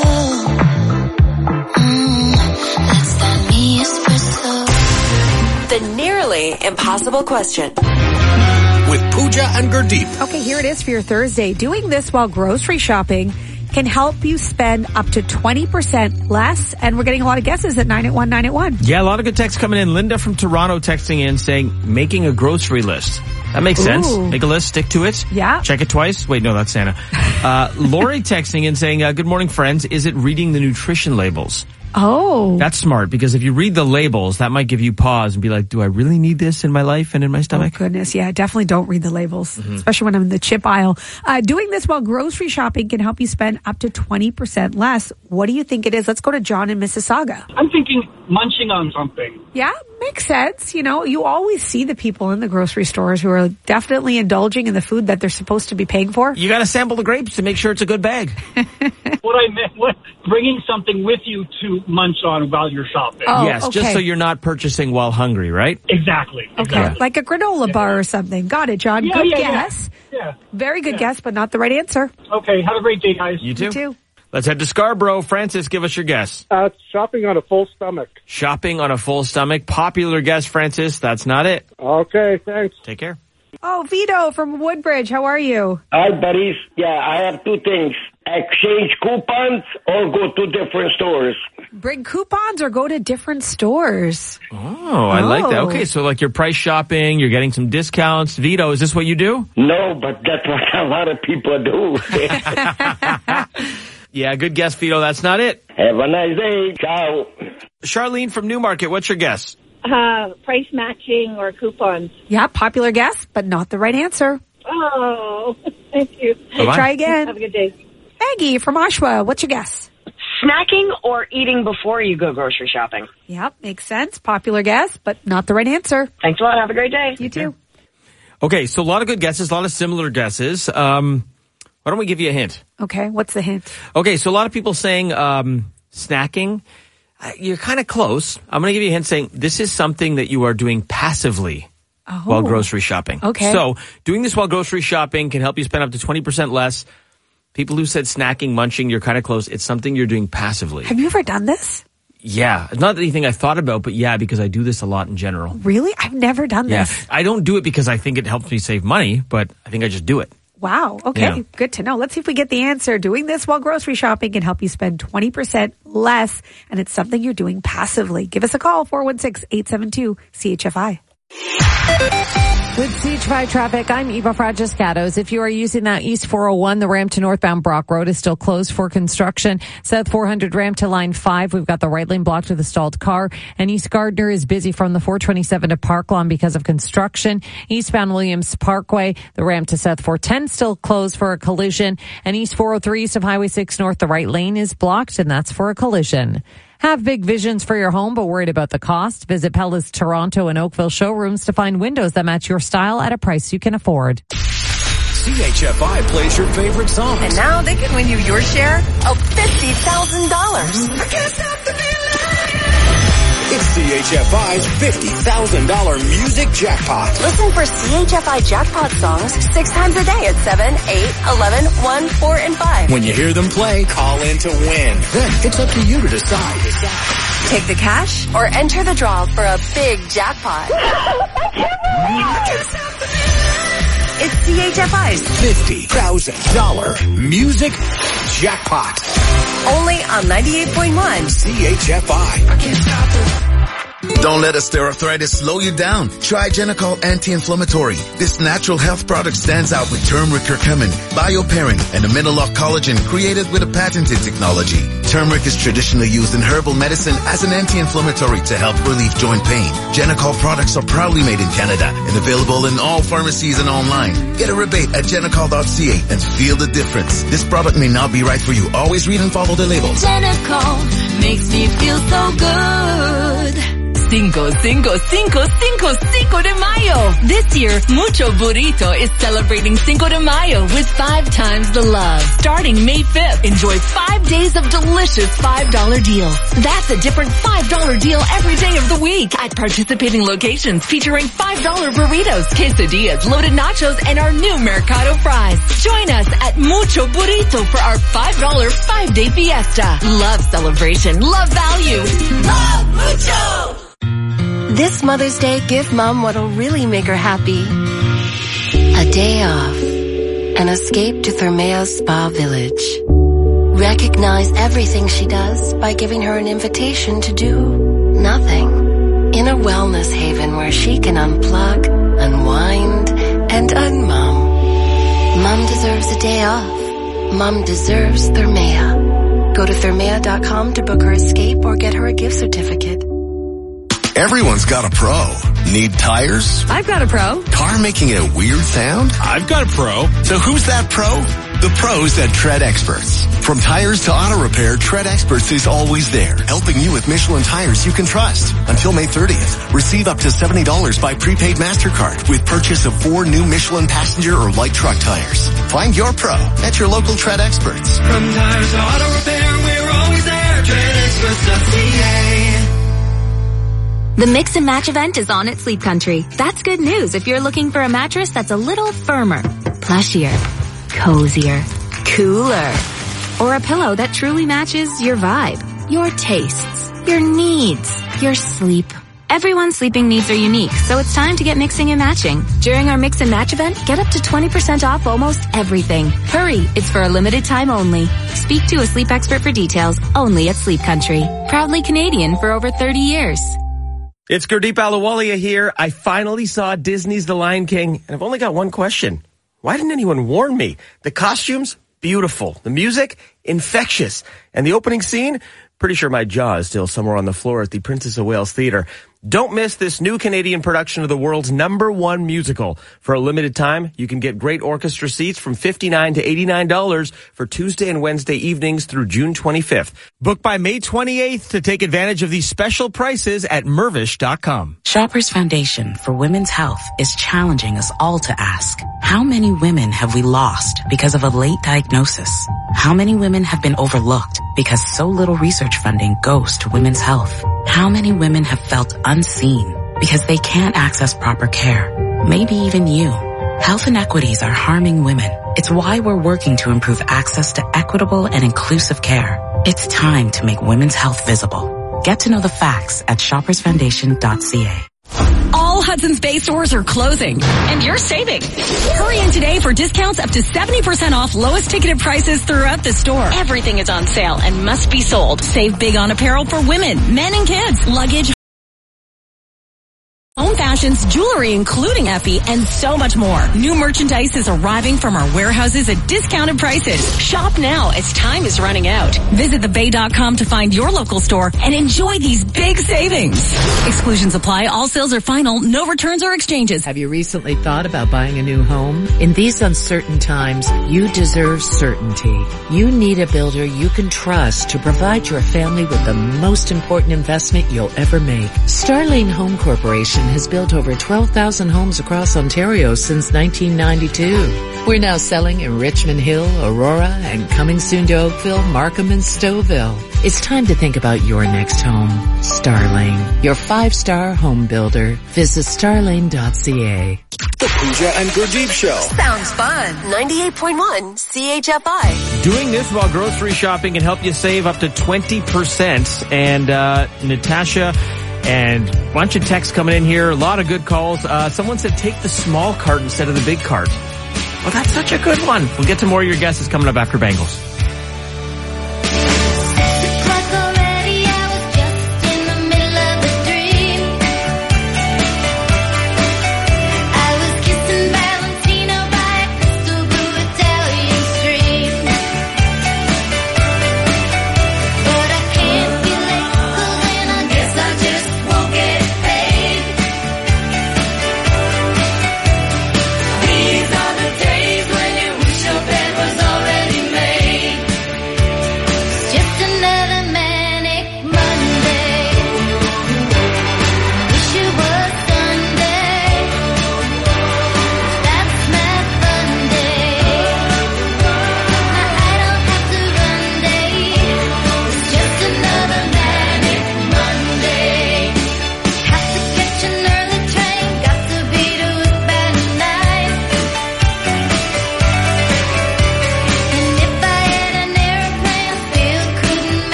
Mm, that's that me, espresso. The nearly impossible question. With Pooja and Gurdeep. Okay, here it is for your Thursday. Doing this while grocery shopping can help you spend up to twenty percent less. And we're getting a lot of guesses at nine eight one nine eight one. Yeah, a lot of good texts coming in. Linda from Toronto texting in saying, making a grocery list. That makes sense. Ooh. Make a list, stick to it. Yeah. Check it twice. Wait, no, that's Santa. Uh, Lori texting in saying, uh, good morning, friends. Is it reading the nutrition labels? Oh. That's smart, because if you read the labels, that might give you pause and be like, do I really need this in my life and in my stomach? Oh, goodness. Yeah, definitely don't read the labels, mm-hmm. especially when I'm in the chip aisle. Uh, doing this while grocery shopping can help you spend up to twenty percent less. What do you think it is? Let's go to John in Mississauga. I'm thinking munching on something. Yeah, makes sense. You know, you always see the people in the grocery stores who are definitely indulging in the food that they're supposed to be paying for. You got to sample the grapes to make sure it's a good bag. What I meant, what, bringing something with you to munch on while you're shopping. Oh, yes, okay. just so you're not purchasing while hungry, right? Exactly. Okay, exactly. like a granola yeah. bar or something. Got it, John. Yeah, good yeah, guess. Yeah. yeah. Very good yeah. guess, but not the right answer. Okay, have a great day, guys. You too. You too. Let's head to Scarborough. Francis, give us your guess. Uh, shopping on a full stomach. Shopping on a full stomach. Popular guess, Francis. That's not it. Okay, thanks. Take care. Oh, Vito from Woodbridge. How are you? Hi, buddies. Yeah, I have two things. Exchange coupons or go to different stores. Bring coupons or go to different stores. Oh, I oh. like that. Okay, so like you're price shopping, you're getting some discounts. Vito, is this what you do? No, but that's what a lot of people do. Yeah, good guess, Vito. That's not it. Have a nice day. Ciao. Charlene from Newmarket, what's your guess? Uh, price matching or coupons. Yeah, popular guess, but not the right answer. Oh, thank you. Okay, try again. Have a good day. Maggie from Oshawa, what's your guess? Snacking or eating before you go grocery shopping. Yep, makes sense. Popular guess, but not the right answer. Thanks a lot. Have a great day. You too. Okay, so a lot of good guesses, a lot of similar guesses. Um, Why don't we give you a hint? Okay, what's the hint? Okay, so a lot of people saying um, snacking. Uh, you're kind of close. I'm going to give you a hint saying this is something that you are doing passively Oh. while grocery shopping. Okay. So doing this while grocery shopping can help you spend up to twenty percent less. People who said snacking, munching, you're kind of close. It's something you're doing passively. Have you ever done this? Yeah. It's not anything I thought about, but yeah, because I do this a lot in general. Really? I've never done Yeah. this. I don't do it because I think it helps me save money, but I think I just do it. Wow. Okay. Yeah. Good to know. Let's see if we get the answer. Doing this while grocery shopping can help you spend twenty percent less, and it's something you're doing passively. Give us a call, four one six, eight seven two, C H F I. With C H F I traffic, I'm Eva Fragiscatos. If you are using that East four oh one, the ramp to northbound Brock Road is still closed for construction. South four hundred ramp to line five, we've got the right lane blocked with a stalled car. And East Gardner is busy from the four twenty-seven to Park Lawn because of construction. Eastbound Williams Parkway, the ramp to South four ten still closed for a collision. And East four oh three east of Highway six North, the right lane is blocked, and that's for a collision. Have big visions for your home but worried about the cost? Visit Pella's Toronto and Oakville showrooms to find windows that match your style at a price you can afford. C H F I plays your favorite songs. And now they can win you your share of fifty thousand dollars. I can't stop the It's C H F I's fifty thousand dollars music jackpot. Listen for C H F I jackpot songs six times a day at seven, eight, eleven, one, four, and five. When you hear them play, call in to win. Then it's up to you to decide. Take the cash or enter the draw for a big jackpot. It's C H F I's fifty thousand dollars music jackpot. Only on ninety-eight point one C H F I. I can't stop it. Don't let osteoarthritis slow you down. Try Genicol Anti-Inflammatory. This natural health product stands out with turmeric curcumin, bioperine, and amino-lock collagen created with a patented technology. Turmeric is traditionally used in herbal medicine as an anti-inflammatory to help relieve joint pain. Genicol products are proudly made in Canada and available in all pharmacies and online. Get a rebate at genicol dot c a and feel the difference. This product may not be right for you. Always read and follow the labels. Genicol makes me feel so good. Cinco, cinco, cinco, cinco, Cinco de Mayo. This year, Mucho Burrito is celebrating Cinco de Mayo with five times the love. Starting May fifth, enjoy five days of delicious five dollar deals. That's a different five dollar deal every day of the week at participating locations featuring five dollar burritos, quesadillas, loaded nachos, and our new Mercado fries. Join us at Mucho Burrito for our five dollar five-day fiesta. Love celebration, love value, love Mucho! This Mother's Day, give Mom what'll really make her happy. A day off. An escape to Thermea's Spa Village. Recognize everything she does by giving her an invitation to do nothing. In a wellness haven where she can unplug, unwind, and unmom. Mom deserves a day off. Mom deserves Thermea. Go to thermea dot com to book her escape or get her a gift certificate. Everyone's got a pro. Need tires? I've got a pro. Car making a weird sound? I've got a pro. So who's that pro? The pros at Tread Experts. From tires to auto repair, Tread Experts is always there, helping you with Michelin tires you can trust. Until May thirtieth, receive up to seventy dollars by prepaid MasterCard with purchase of four new Michelin passenger or light truck tires. Find your pro at your local Tread Experts. From tires to auto repair, we're always there. Tread Experts dot c a. The Mix and Match event is on at Sleep Country. That's good news if you're looking for a mattress that's a little firmer, plushier, cozier, cooler, or a pillow that truly matches your vibe, your tastes, your needs, your sleep. Everyone's sleeping needs are unique, so it's time to get mixing and matching. During our Mix and Match event, get up to twenty percent off almost everything. Hurry, it's for a limited time only. Speak to a sleep expert for details only at Sleep Country. Proudly Canadian for over thirty years. It's Gurdeep Ahluwalia here. I finally saw Disney's The Lion King, and I've only got one question. Why didn't anyone warn me? The costumes, beautiful. The music, infectious. And the opening scene, Pretty sure my jaw is still somewhere on the floor at the Princess of Wales Theatre. Don't miss this new Canadian production of the world's number one musical. For a limited time, you can get great orchestra seats from fifty-nine dollars to eighty-nine dollars for Tuesday and Wednesday evenings through June twenty-fifth. Book by May twenty-eighth to take advantage of these special prices at Mervish dot com. Shoppers Foundation for Women's Health is challenging us all to ask, how many women have we lost because of a late diagnosis? How many women have been overlooked because so little research funding goes to women's health? How many women have felt unseen because they can't access proper care? Maybe even you. Health inequities are harming women. It's why we're working to improve access to equitable and inclusive care. It's time to make women's health visible. Get to know the facts at shoppers foundation dot c a. All Hudson's Bay stores are closing, and you're saving. Hurry in today for discounts up to seventy percent off lowest ticketed prices throughout the store. Everything is on sale and must be sold. Save big on apparel for women, men, and kids, luggage, home fashions, jewelry, including Effie, and so much more. New merchandise is arriving from our warehouses at discounted prices. Shop now as time is running out. Visit the bay dot com to find your local store and enjoy these big savings. Exclusions apply. All sales are final. No returns or exchanges. Have you recently thought about buying a new home? In these uncertain times, you deserve certainty. You need a builder you can trust to provide your family with the most important investment you'll ever make. Starlane Home Corporation has built over twelve thousand homes across Ontario since nineteen ninety-two. We're now selling in Richmond Hill, Aurora, and coming soon to Oakville, Markham, and Stouffville. It's time to think about your next home. Starlane, your five-star home builder. Visit starlane dot c a. The Pooja and Gurdeep Show. Sounds fun. ninety-eight point one C H F I. Doing this while grocery shopping can help you save up to twenty percent. And uh Natasha and a bunch of texts coming in here, a lot of good calls. Uh someone said take the small cart instead of the big cart. Well, that's such a good one. We'll get to more of your guesses coming up after Bengals.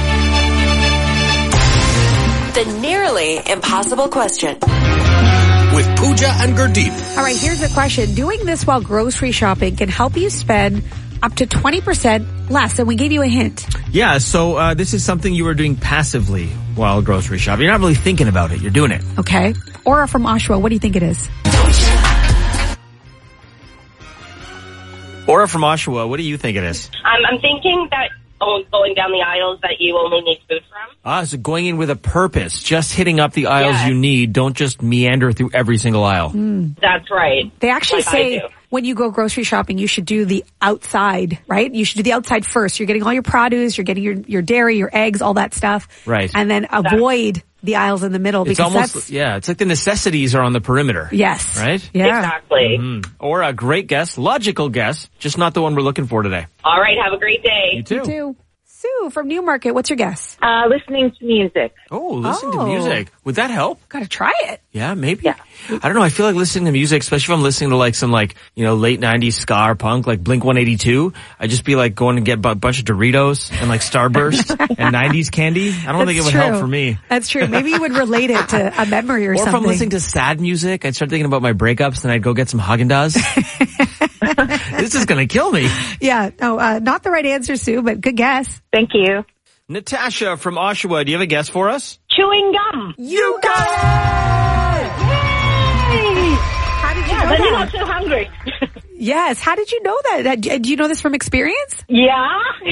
Impossible question. with Pooja and Gurdeep. All right, here's the question. Doing this while grocery shopping can help you spend up to twenty percent less, and we gave you a hint. Yeah, so uh, this is something you are doing passively while grocery shopping. You're not really thinking about it. You're doing it. Okay. Aura from Oshawa, what do you think it is? Aura from Oshawa, what do you think it is? Um, I'm thinking that oh, going down the aisles that you only need food from. Ah, so going in with a purpose. Just hitting up the aisles Yeah. you need. Don't just meander through every single aisle. Mm. That's right. They actually Like I say do. when you go grocery shopping, you should do the outside, right? You should do the outside first. You're getting all your produce, you're getting your, your dairy, your eggs, all that stuff. Right. And then avoid the aisles in the middle It's because almost, that's... yeah, it's like the necessities are on the perimeter. Yes. Right? Yeah. Exactly. Mhm. Or a great guess, logical guess, just not the one we're looking for today. All right, have a great day. You too. You too. Sue from Newmarket, what's your guess? Uh, listening to music. Oh, listening Oh. to music. Would that help? Gotta try it. Yeah, maybe. I don't know. I feel like listening to music, especially if I'm listening to like some like, you know, late nineties ska or punk, like Blink one eighty-two, I'd just be like going to get a bunch of Doritos and like Starburst and nineties candy. I don't think it would That's help true. for me. That's true. Maybe you would relate it to a memory or, Or if something. I'm listening to sad music, I'd start thinking about my breakups and I'd go get some Haagen-Dazs. This is going to kill me. Yeah, no, uh, not the right answer, Sue, but good guess. Thank you. Natasha from Oshawa, do you have a guess for us? Chewing gum. You got it! Yay! How did you Yeah, know then you're that? not so hungry. Yes. How did you know that? that? Do you know this from experience? Yeah.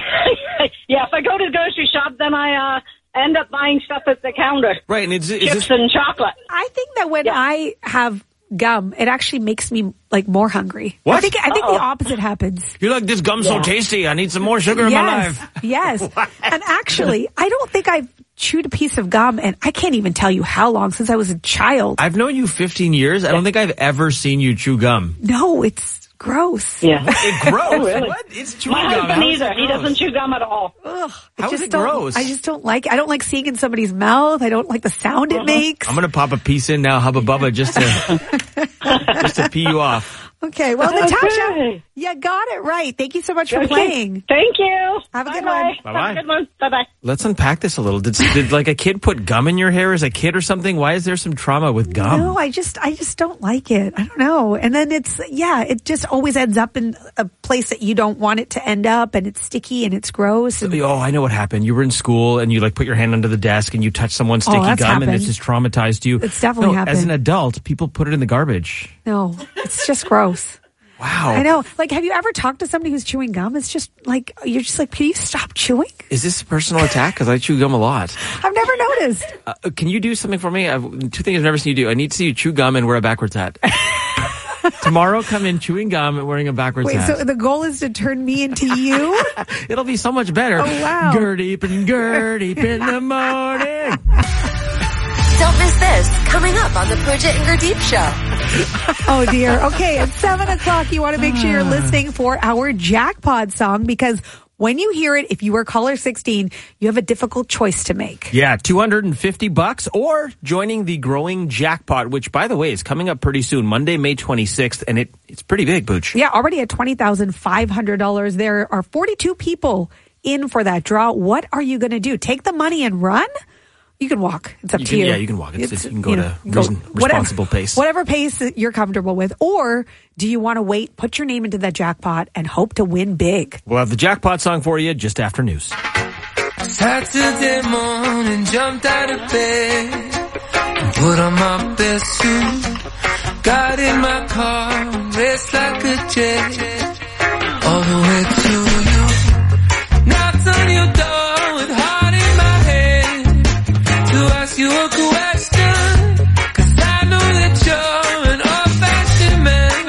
Yeah, if I go to the grocery shop, then I uh, end up buying stuff at the counter. Right, and is, is Chips this... and chocolate. I think that when I have gum, it actually makes me like more hungry. What? I think I think Uh-oh. the opposite happens. You're like, this gum's Yeah. so tasty, I need some more sugar in my Yes. life. Yes. And actually, I don't think I've chewed a piece of gum, and I can't even tell you how long since I was a child. I've known you fifteen years. I don't think I've ever seen you chew gum. No, it's gross. Yeah. It's gross. Oh, really? What? It's chewing My gum. husband How is either. it He gross? doesn't chew gum at all. Ugh. I How is just it don't, gross? I just don't like it. I don't like seeing in somebody's mouth. I don't like the sound it makes. I'm gonna pop a piece in now, Hubba Bubba, just to just to pee you off. Okay, well, Natasha, Okay. you got it right. Thank you so much for Okay. playing. Thank you. Have a good Bye-bye. one. Bye-bye. Have a good one. Bye-bye. Let's unpack this a little. Did, did like a kid put gum in your hair as a kid or something? Why is there some trauma with gum? No, I just, I just don't like it. I don't know. And then it's, yeah, it just always ends up in a place that you don't want it to end up, and it's sticky and it's gross. And, Oh, I know what happened. You were in school and you like put your hand under the desk and you touched someone's sticky Oh, that's gum and happened. it just traumatized you. It's definitely no, As an happened. adult, people put it in the garbage. no, it's just gross. Wow. I know. Like, have you ever talked to somebody who's chewing gum? It's just like, you're just like, can you stop chewing? Is this a personal attack? Because I chew gum a lot. I've never noticed. Uh, can you do something for me? I've, two things I've never seen you do. I need to see you chew gum and wear a backwards hat. Tomorrow, come in chewing gum and wearing a backwards Wait, hat. so the goal is to turn me into you? It'll be so much better. Oh, wow. Gerdeep and Gerdeep in the morning. Don't miss this. Coming up on the Pooja and Gurdeep Show. Oh dear. Okay, at seven o'clock, you want to make sure you're listening for our jackpot song, because when you hear it, if you are caller sixteen, you have a difficult choice to make. Yeah, two hundred fifty bucks or joining the growing jackpot, which by the way is coming up pretty soon, Monday, May twenty-sixth, and it it's pretty big, Booch. Yeah, already at twenty thousand five hundred dollars. There are forty-two people in for that draw. What are you going to do? Take the money and run? You can walk. It's up You to can- you. yeah, you can walk. It's- you can go to go- reason- responsible pace. Whatever pace that you're comfortable with. Or do you want to wait, put your name into that jackpot, and hope to win big? We'll have the jackpot song for you just after news. Saturday morning, jumped out of bed, put on my best suit, got in my car, raced like a jet, all the way to you. Knocked on your door with heart in my head to ask you a question, 'cause I know that you're an old-fashioned man.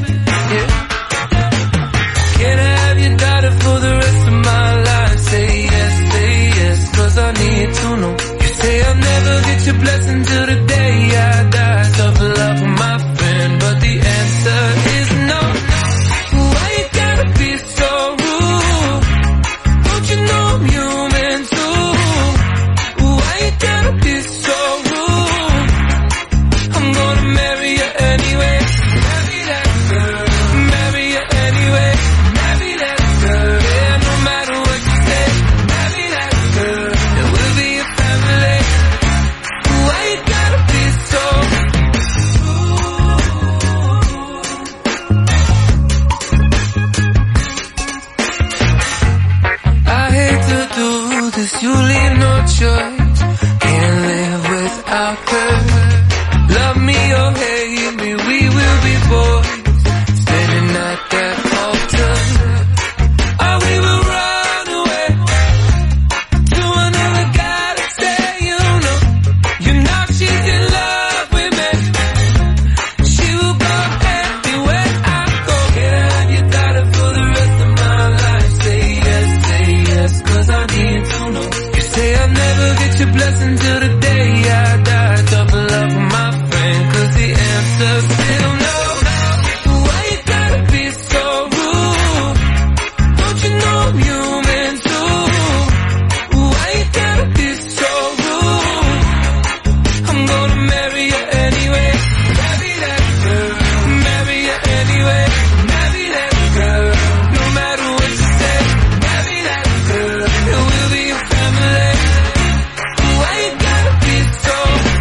Yeah. Can I have your daughter for the rest of my life? Say yes, say yes, 'cause I need to know. You say I'll never get your blessing till the day I die. Tough love for my friend, but the answer is no. Why you gotta be so rude? Don't you know I'm human too? Why you gotta be so rude? I'm gonna marry you anyway. Marry that girl. Marry you anyway. Marry that girl. Yeah, no matter what you say. Marry that girl. And we'll be a family. Why you gotta till the day I die. Tough love with my friend, cause the answer's still no. Why you gotta be so rude? Don't you know I'm human too? Why you gotta be so rude? I'm gonna marry you anyway. Marry that girl. Marry you anyway. Marry that girl. No matter what you say. Marry that girl. And we'll be a family. Why you gotta be so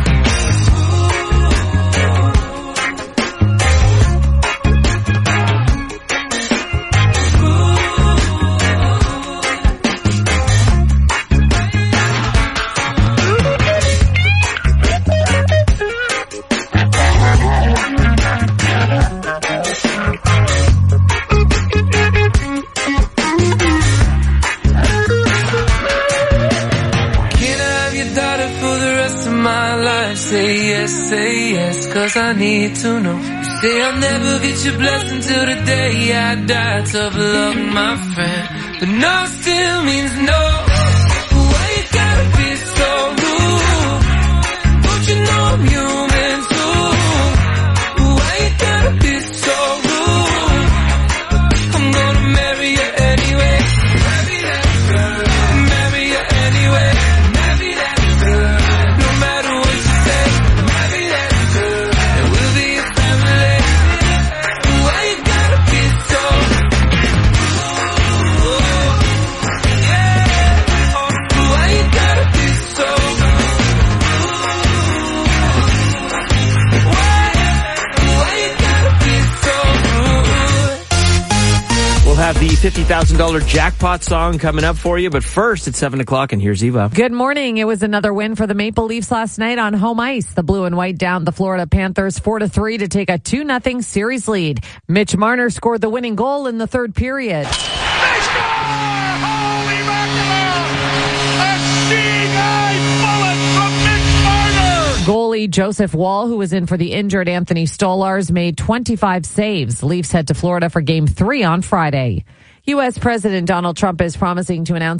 say yes, say yes, cause I need to know. You say I'll never get your blessing till the day I die. Tough love, my friend, but no still means no. Why you gotta be so rude? Don't you know I'm human too? Why you gotta be so rude? I'm gonna marry you anyway. Marry that girl. Marry you anyway. Marry that girl. No matter what you say. Marry that girl. And we'll be a family. Why you gotta be so rude? Yeah. Oh, why you gotta be so rude? Why? Why you gotta be so rude? We'll have the fifty thousand dollars jackpot song coming up for you, but first it's seven o'clock and here's Eva. Good morning. It was another win for the Maple Leafs last night on home ice. The blue and white downed the Florida Panthers four to three to take a two nothing series lead. Mitch Marner scored the winning goal in the third period. Goalie Joseph Wall, who was in for the injured Anthony Stolarz, made twenty-five saves. Leafs head to Florida for game three on Friday. U S President Donald Trump is promising to announce